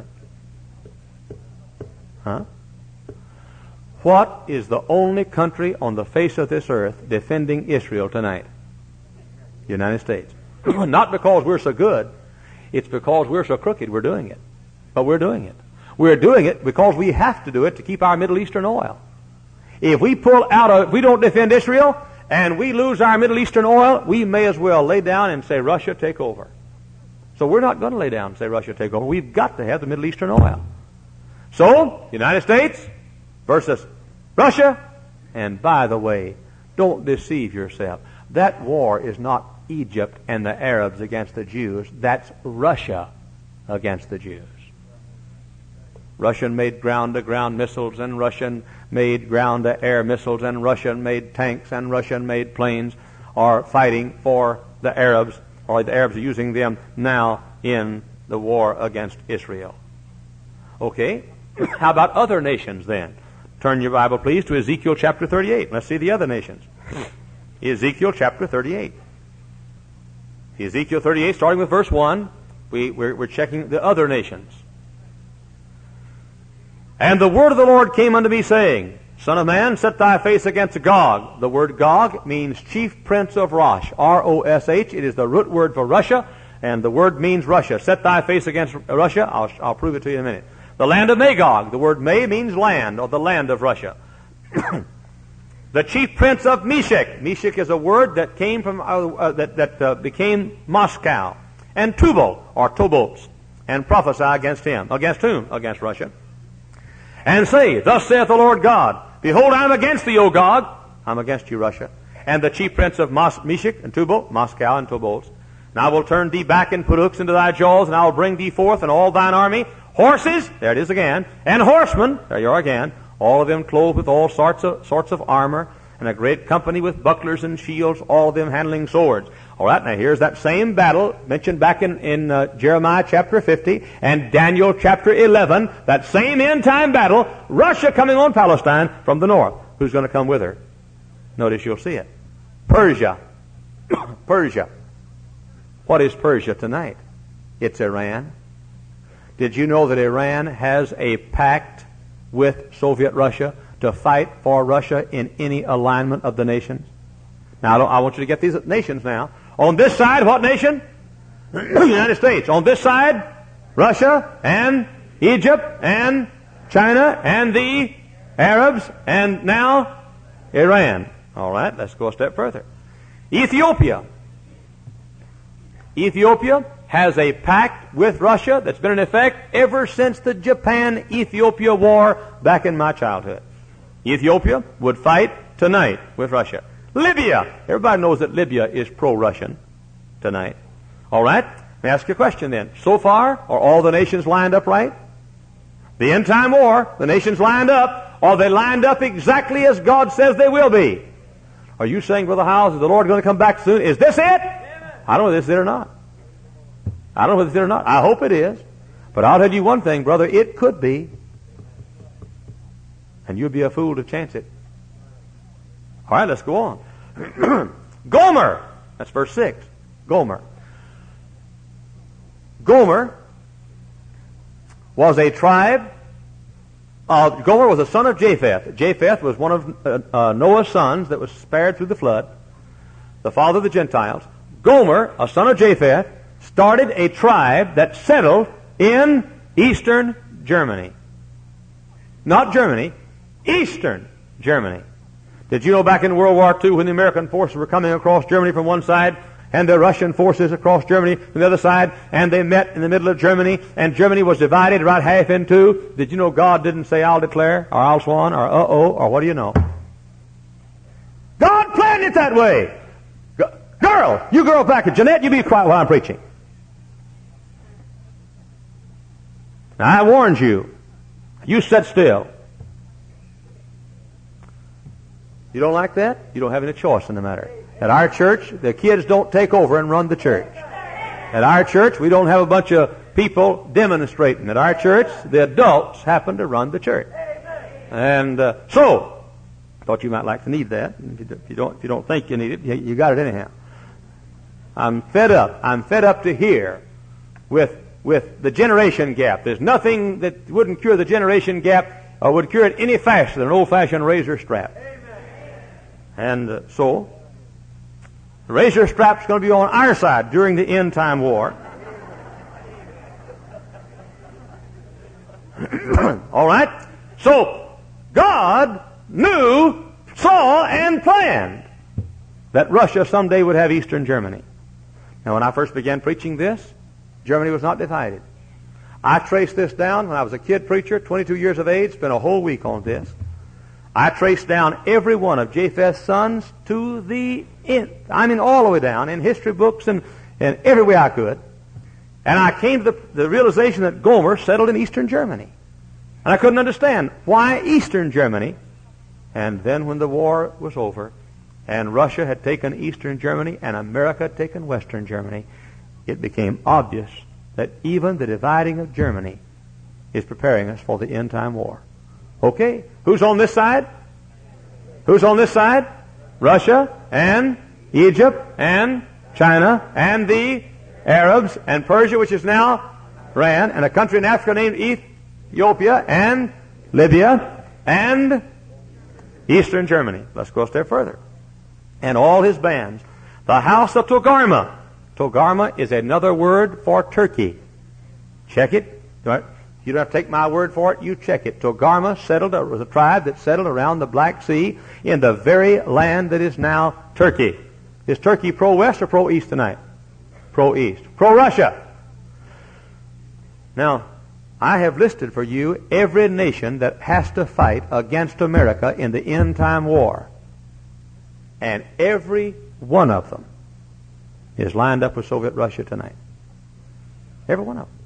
Huh? What is the only country on the face of this earth defending Israel tonight? The United States. Not because we're so good. It's because we're so crooked we're doing it. But we're doing it. We're doing it because we have to do it to keep our Middle Eastern oil. If we pull out of, if we don't defend Israel and we lose our Middle Eastern oil, we may as well lay down and say, Russia, take over. So we're not going to lay down and say, Russia, take over. We've got to have the Middle Eastern oil. So, United States versus Russia. And by the way, don't deceive yourself. That war is not Egypt and the Arabs against the Jews. That's Russia against the Jews. Russian-made ground-to-ground missiles, and Russian-made ground-to-air missiles, and Russian-made tanks, and Russian-made planes are fighting for the Arabs, or the Arabs are using them now in the war against Israel. Okay, how about other nations then? Turn your Bible, please, to Ezekiel chapter thirty-eight. Let's see the other nations. Ezekiel chapter thirty-eight. Ezekiel thirty-eight, starting with verse one, we, we're, we're checking the other nations. And the word of the Lord came unto me, saying, Son of man, set thy face against Gog. The word Gog means chief prince of Rosh. R O S H. It is the root word for Russia, and the word means Russia. Set thy face against Russia. I'll, I'll prove it to you in a minute. The land of Magog. The word May means land, or the land of Russia. The chief prince of Meshech. Meshech is a word that came from, uh, uh, that, that uh, became Moscow. And Tubal, or Tobolts, and prophesy against him. Against whom? Against Russia. And say, Thus saith the Lord God, Behold, I am against thee, O Gog. I'm against you, Russia. And the chief prince of Mos- Meshech and Tubal, Moscow and Tobolts. And I will turn thee back and put hooks into thy jaws, and I will bring thee forth and all thine army, horses, there it is again, and horsemen, there you are again, all of them clothed with all sorts of, sorts of armor, and a great company with bucklers and shields, all of them handling swords. All right, now here's that same battle mentioned back in, in uh, Jeremiah chapter fifty and Daniel chapter eleven, that same end-time battle, Russia coming on Palestine from the north. Who's going to come with her? Notice you'll see it. Persia. Persia. What is Persia tonight? It's Iran. Did you know that Iran has a pact with Soviet Russia to fight for Russia in any alignment of the nations? Now, I, don't, I want you to get these nations now. On this side, what nation? The United States. On this side, Russia and Egypt and China and the Arabs and now Iran. All right, let's go a step further. Ethiopia. Ethiopia has a pact with Russia that's been in effect ever since the Japan-Ethiopia war back in my childhood. Ethiopia would fight tonight with Russia. Libya. Everybody knows that Libya is pro-Russian tonight. All right? Let me ask you a question then. So far, are all the nations lined up right? The end-time war, the nations lined up. Are they lined up exactly as God says they will be? Are you saying, Brother Howells, is the Lord going to come back soon? Is this it? I don't know if this is it or not. I don't know if this is it or not. I hope it is. But I'll tell you one thing, brother, it could be. And you'd be a fool to chance it. All right, let's go on. Gomer. That's verse six. Gomer. Gomer was a tribe of, Gomer was a son of Japheth. Japheth was one of uh, uh, Noah's sons that was spared through the flood, the father of the Gentiles. Gomer, a son of Japheth, started a tribe that settled in eastern Germany. Not Germany, eastern Germany. Did you know back in World War Two when the American forces were coming across Germany from one side and the Russian forces across Germany from the other side, and they met in the middle of Germany, and Germany was divided about half in two? Did you know God didn't say, I'll declare, or I'll swan, or uh-oh, or what do you know? God planned it that way. G- girl, you girl back at Jeanette, you be quiet while I'm preaching. Now, I warned you. You sit still. You don't like that? You don't have any choice in the matter. At our church, the kids don't take over and run the church. At our church, we don't have a bunch of people demonstrating. At our church, the adults happen to run the church. And uh, so, I thought you might like to need that. If you don't, if you don't think you need it, you, you got it anyhow. I'm fed up. I'm fed up to hear with with the generation gap. There's nothing that wouldn't cure the generation gap or would cure it any faster than an old-fashioned razor strap. And uh, so, the razor strap's going to be on our side during the end-time war. All right? So, God knew, saw, and planned that Russia someday would have Eastern Germany. Now, when I first began preaching this, Germany was not divided. I traced this down when I was a kid preacher, twenty-two years of age, spent a whole week on this. I traced down every one of Japheth's sons to the end. I mean, all the way down in history books and, and every way I could. And I came to the, the realization that Gomer settled in Eastern Germany. And I couldn't understand why Eastern Germany. And then when the war was over and Russia had taken Eastern Germany and America had taken Western Germany, it became obvious that even the dividing of Germany is preparing us for the end-time war. Okay, who's on this side? Who's on this side? Russia and Egypt and China and the Arabs and Persia, which is now Iran, and a country in Africa named Ethiopia and Libya and Eastern Germany. Let's go a step further. And all his bands. The house of Togarmah. Togarmah is another word for Turkey. Check it. You don't have to take my word for it. You check it. Togarmah settled, was a tribe that settled around the Black Sea in the very land that is now Turkey. Is Turkey pro-West or pro-East tonight? Pro-East. Pro-Russia. Now, I have listed for you every nation that has to fight against America in the end-time war. And every one of them is lined up with Soviet Russia tonight. Every one of them.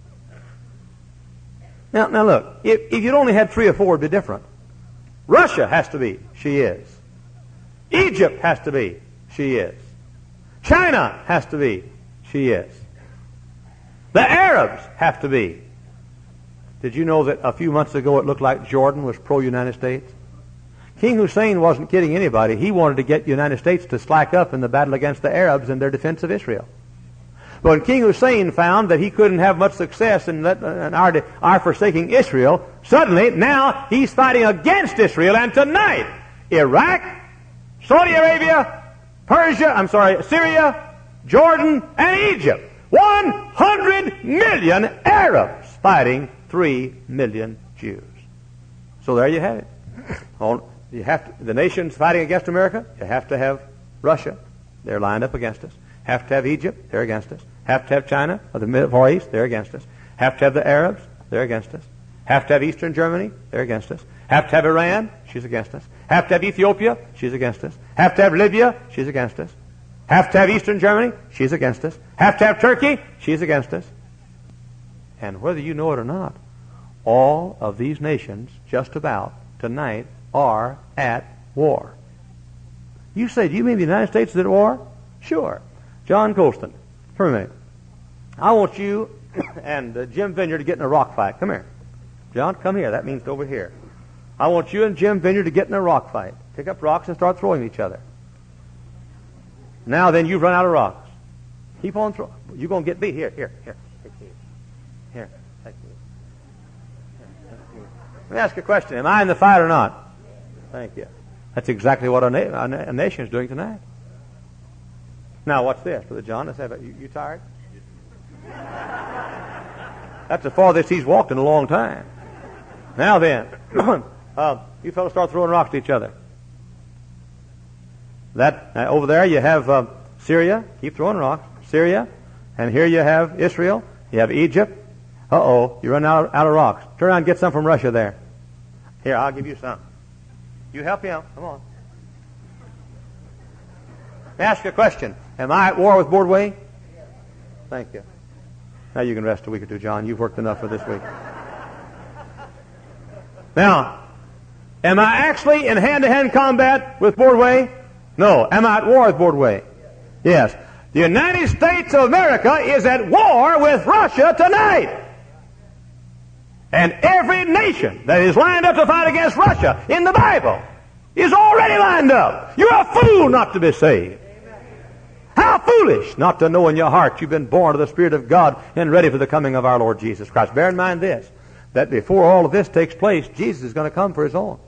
Now, now look, if, if you'd only had three or four, it'd be different. Russia has to be, she is. Egypt has to be, she is. China has to be, she is. The Arabs have to be. Did you know that a few months ago it looked like Jordan was pro-United States? King Hussein wasn't kidding anybody. He wanted to get the United States to slack up in the battle against the Arabs in their defense of Israel. But when King Hussein found that he couldn't have much success in, let, in our, our forsaking Israel, suddenly now he's fighting against Israel. And tonight, Iraq, Saudi Arabia, Persia, I'm sorry, Syria, Jordan, and Egypt. one hundred million Arabs fighting three million Jews. So there you have it. All, you have to, the nations fighting against America, you have to have Russia. They're lined up against us. Have to have Egypt, they're against us. Have to have China or the Far East, they're against us. Have to have the Arabs, they're against us. Have to have Eastern Germany? They're against us. Have to have Iran? She's against us. Have to have Ethiopia? She's against us. Have to have Libya? She's against us. Have to have Eastern Germany? She's against us. Have to have Turkey? She's against us. And whether you know it or not, all of these nations, just about, tonight, are at war. You say, do you mean the United States is at war? Sure. John Colston, for a minute. I want you and uh, Jim Vineyard to get in a rock fight. Come here. John, come here. That means over here. I want you and Jim Vineyard to get in a rock fight. Pick up rocks and start throwing each other. Now then, you've run out of rocks. Keep on throwing. You're going to get beat. Here, here, here. Here. Take these. Let me ask you a question. Am I in the fight or not? Thank you. That's exactly what our, na- our, na- our nation is doing tonight. Now, what's this, Brother John? Let's have it. You, you tired? That's the farthest he's walked in a long time. Now then, uh, you fellows start throwing rocks to each other. That uh, over there you have uh, Syria. Keep throwing rocks. Syria. And here you have Israel. You have Egypt. Uh-oh, you run out, out of rocks. Turn around and get some from Russia there. Here, I'll give you some. You help me out. Come on. Let me ask you a question. Am I at war with Bordway? Thank you. Now you can rest a week or two, John. You've worked enough for this week. Now, am I actually in hand-to-hand combat with Bordway? No. Am I at war with Bordway? Yes. The United States of America is at war with Russia tonight. And every nation that is lined up to fight against Russia in the Bible is already lined up. You're a fool not to be saved. How foolish not to know in your heart you've been born of the Spirit of God and ready for the coming of our Lord Jesus Christ. Bear in mind this, that before all of this takes place, Jesus is going to come for His own.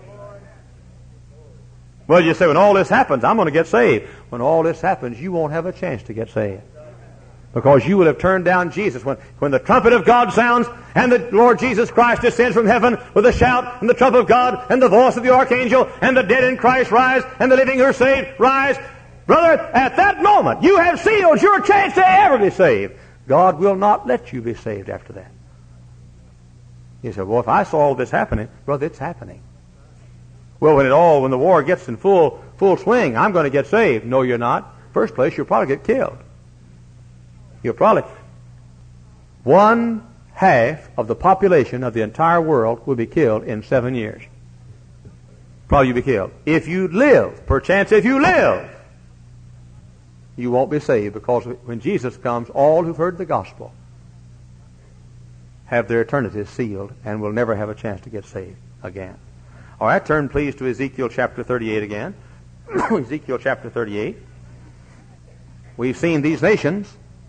Well, you say, when all this happens, I'm going to get saved. When all this happens, you won't have a chance to get saved. Because you will have turned down Jesus. When, when the trumpet of God sounds and the Lord Jesus Christ descends from heaven with a shout and the trump of God and the voice of the archangel and the dead in Christ rise and the living who are saved rise, brother, at that moment you have sealed your chance to ever be saved. God will not let you be saved after that. You say, well, if I saw all this happening, brother, it's happening. Well, when it all, when the war gets in full full swing, I'm going to get saved. No, you're not. First place, you'll probably get killed. You'll probably, one half of the population of the entire world will be killed in seven years. Probably you'll be killed. If you live, perchance if you live, you won't be saved, because when Jesus comes, all who've heard the gospel have their eternities sealed and will never have a chance to get saved again. All right, turn please to Ezekiel chapter thirty-eight again. Ezekiel chapter thirty-eight. We've seen these nations.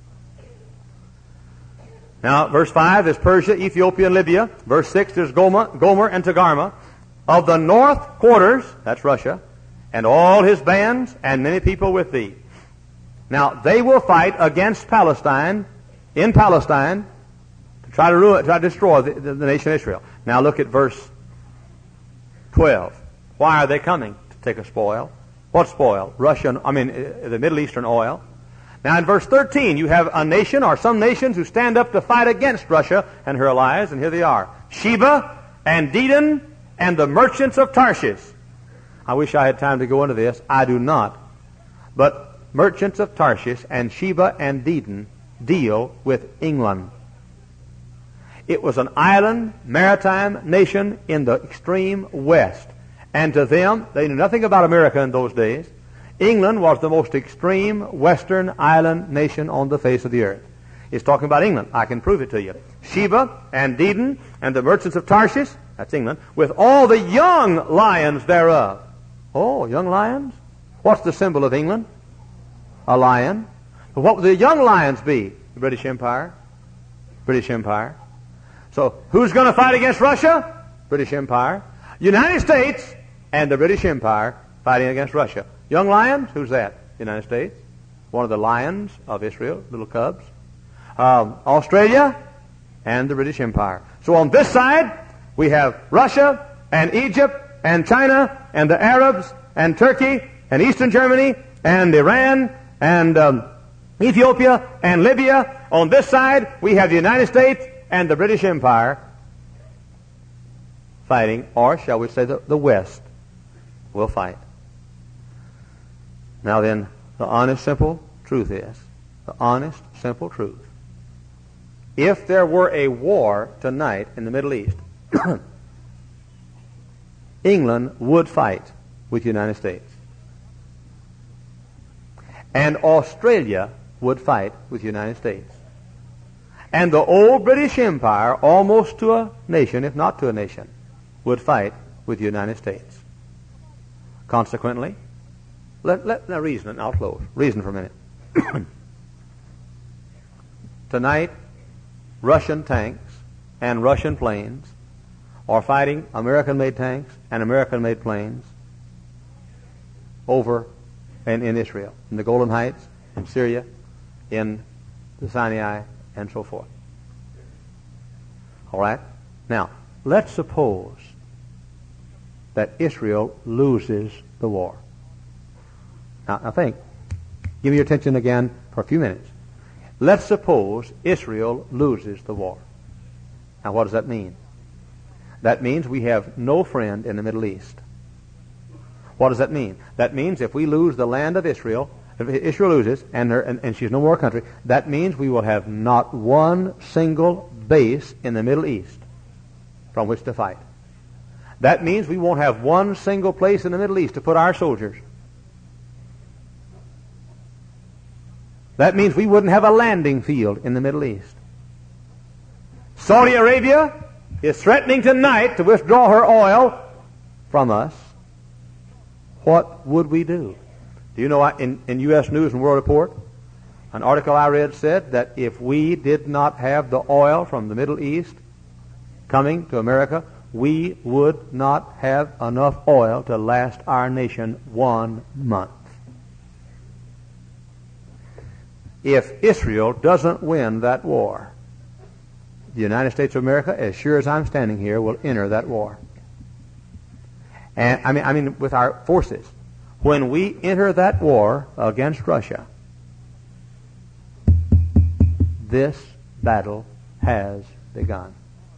Now, verse five is Persia, Ethiopia, and Libya. Verse six is Gomer, Gomer and Togarmah. Of the north quarters, that's Russia, and all his bands, and many people with thee. Now, they will fight against Palestine, in Palestine, to try to ruin, try to destroy the, the, the nation of Israel. Now, look at verse twelve. Why are they coming to take a spoil? What spoil? Russian, I mean, uh, the Middle Eastern oil. Now, in verse thirteen, you have a nation, or some nations, who stand up to fight against Russia and her allies, and here they are. Sheba and Dedan and the merchants of Tarshish. I wish I had time to go into this. I do not. But merchants of Tarshish and Sheba and Dedan deal with England. It was an island, maritime nation in the extreme west. And to them, they knew nothing about America in those days. England was the most extreme western island nation on the face of the earth. It's talking about England. I can prove it to you. Sheba and Dedan and the merchants of Tarshish, that's England, with all the young lions thereof. Oh, young lions? What's the symbol of England? A lion. But what would the young lions be? The British Empire. British Empire. So, who's going to fight against Russia? British Empire. United States and the British Empire fighting against Russia. Young lions? Who's that? United States. One of the lions of Israel, little cubs. Um, Australia and the British Empire. So on this side, we have Russia and Egypt and China and the Arabs and Turkey and Eastern Germany and Iran and um, Ethiopia and Libya. On this side, we have the United States and the British Empire fighting, or shall we say the, the West will fight. Now then, the honest, simple truth is, the honest, simple truth, if there were a war tonight in the Middle East, England would fight with the United States. And Australia would fight with the United States. And the old British Empire, almost to a nation, if not to a nation, would fight with the United States. Consequently, let, let, now reason, and I'll close. Reason for a minute. Tonight, Russian tanks and Russian planes are fighting American-made tanks and American-made planes over in, in Israel, in the Golan Heights, in Syria, in the Sinai, and so forth. All right? Now, let's suppose that Israel loses the war. Now, I think, give me your attention again for a few minutes. Let's suppose Israel loses the war. Now, what does that mean? That means we have no friend in the Middle East. What does that mean? That means if we lose the land of Israel, if Israel loses and, her, and, and she's no more a country, that means we will have not one single base in the Middle East from which to fight. That means we won't have one single place in the Middle East to put our soldiers. That means we wouldn't have a landing field in the Middle East. Saudi Arabia is threatening tonight to withdraw her oil from us. What would we do? Do you know, in, in U S News and World Report, an article I read said that if we did not have the oil from the Middle East coming to America, we would not have enough oil to last our nation one month. If Israel doesn't win that war, the United States of America, as sure as I'm standing here, will enter that war. And I mean, I mean, with our forces, when we enter that war against Russia, this battle has begun.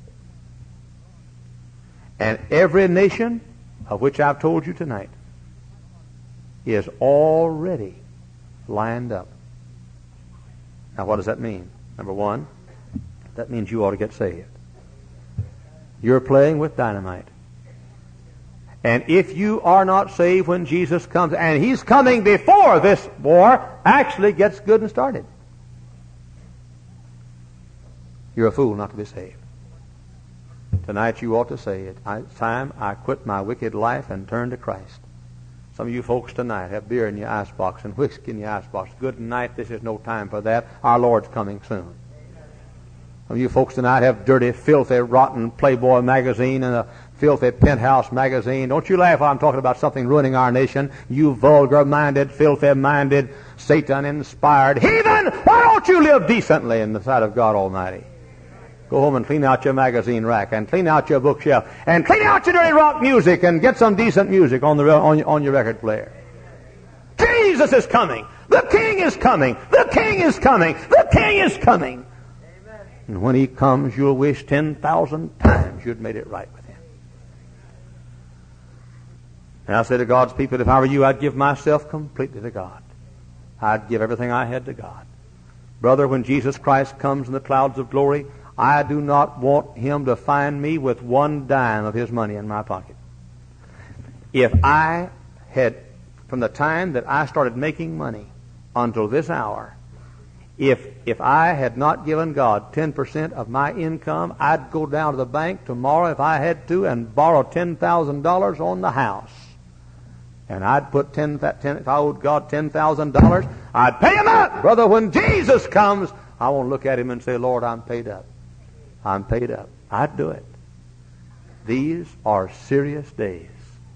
And every nation of which I've told you tonight is already lined up. Now, what does that mean? Number one, that means you ought to get saved. You're playing with dynamite. And if you are not saved when Jesus comes, and He's coming before this war actually gets good and started, you're a fool not to be saved. Tonight you ought to say it. It's time I quit my wicked life and turn to Christ. Some of you folks tonight have beer in your icebox and whiskey in your icebox. Good night. This is no time for that. Our Lord's coming soon. Some of you folks tonight have dirty, filthy, rotten Playboy magazine and a filthy Penthouse magazine. Don't you laugh while I'm talking about something ruining our nation. You vulgar-minded, filthy-minded, Satan-inspired heathen. Why don't you live decently in the sight of God Almighty? Go home and clean out your magazine rack and clean out your bookshelf and clean out your dirty rock music and get some decent music on the on your, on your record player. Jesus is coming. The King is coming. The King is coming. The King is coming. Amen. And when He comes, you'll wish ten thousand times you'd made it right with Him. And I say to God's people, if I were you, I'd give myself completely to God. I'd give everything I had to God. Brother, when Jesus Christ comes in the clouds of glory, I do not want Him to find me with one dime of His money in my pocket. If I had, from the time that I started making money until this hour, if if I had not given God ten percent of my income, I'd go down to the bank tomorrow if I had to and borrow ten thousand dollars on the house. And I'd put ten, ten if I owed God ten thousand dollars, I'd pay Him up. Brother, when Jesus comes, I won't look at Him and say, Lord, I'm paid up. I'm paid up. I'd do it. These are serious days.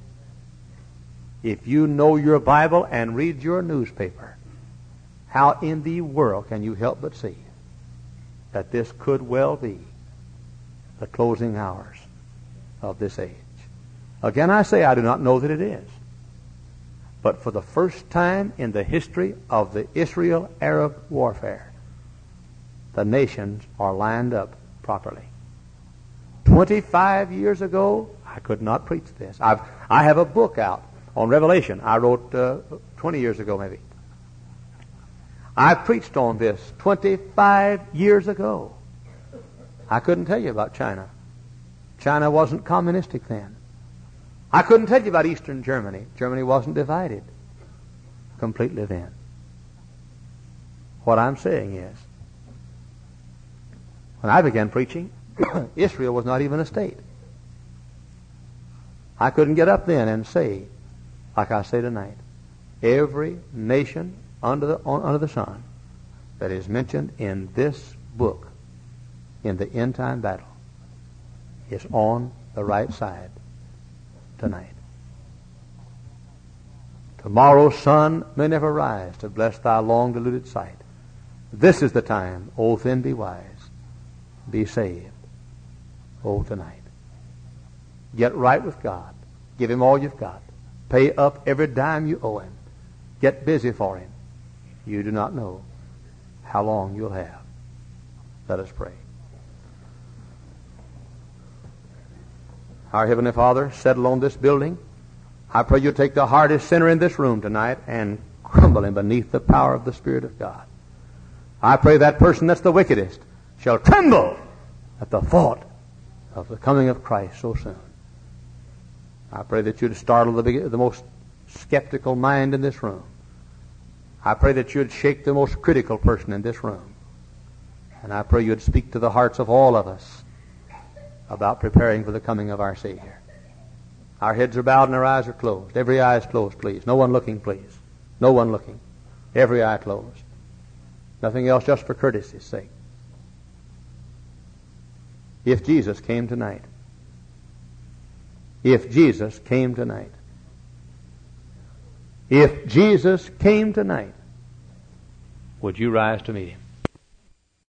If you know your Bible and read your newspaper, how in the world can you help but see that this could well be the closing hours of this age? Again, I say I do not know that it is. But for the first time in the history of the Israel-Arab warfare, the nations are lined up properly. Twenty-five years ago, I could not preach this. I've, I have a book out on Revelation I wrote uh, twenty years ago maybe. I preached on this twenty-five years ago. I couldn't tell you about China. China wasn't communistic then. I couldn't tell you about Eastern Germany. Germany wasn't divided completely then. What I'm saying is, when I began preaching, Israel was not even a state. I couldn't get up then and say, like I say tonight, every nation under the, on, under the sun that is mentioned in this book, in the end time battle, is on the right side tonight. Tomorrow's sun may never rise to bless thy long deluded sight. This is the time, O then be wise, be saved, O tonight. Get right with God. Give Him all you've got. Pay up every dime you owe Him. Get busy for Him. You do not know how long you'll have. Let us pray. Our Heavenly Father, settle on this building. I pray you take the hardest sinner in this room tonight and crumble him beneath the power of the Spirit of God. I pray that person that's the wickedest shall tremble at the thought of the coming of Christ so soon. I pray that you'd startle the, big, the most skeptical mind in this room. I pray that you'd shake the most critical person in this room. And I pray you'd speak to the hearts of all of us about preparing for the coming of our Savior. Our heads are bowed and our eyes are closed. Every eye is closed, please. No one looking, please. No one looking. Every eye closed. Nothing else, just for courtesy's sake. If Jesus came tonight, if Jesus came tonight, if Jesus came tonight, would you rise to meet Him?